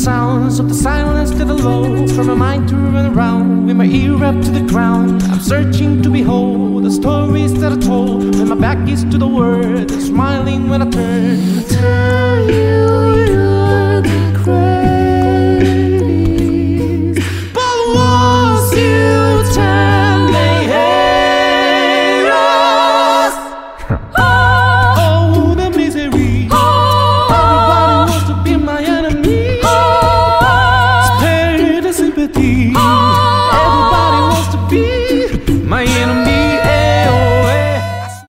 sounds of the silence to the low, from my mind to run around with my ear up to the ground. I'm searching to behold the stories that are told when my back is to the world, and smiling when I turn. Tell you you're the greatest, But once you tell me hate us, oh the misery. Everybody wants to be my enemy. Spare the sympathy. Everybody wants to be my enemy.